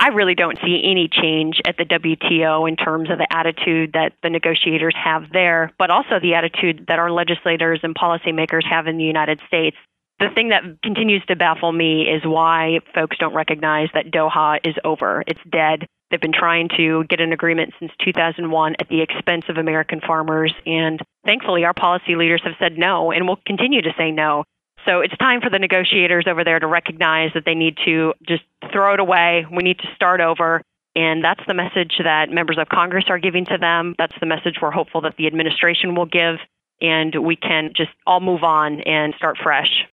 I really don't see any change at the WTO in terms of the attitude that the negotiators have there, but also the attitude that our legislators and policymakers have in the United States. The thing that continues to baffle me is why folks don't recognize that Doha is over. It's dead. They've been trying to get an agreement since 2001 at the expense of American farmers, and thankfully our policy leaders have said no and will continue to say no. So it's time for the negotiators over there to recognize that they need to just throw it away. We need to start over. And that's the message that members of Congress are giving to them. That's the message we're hopeful that the administration will give. And we can just all move on and start fresh.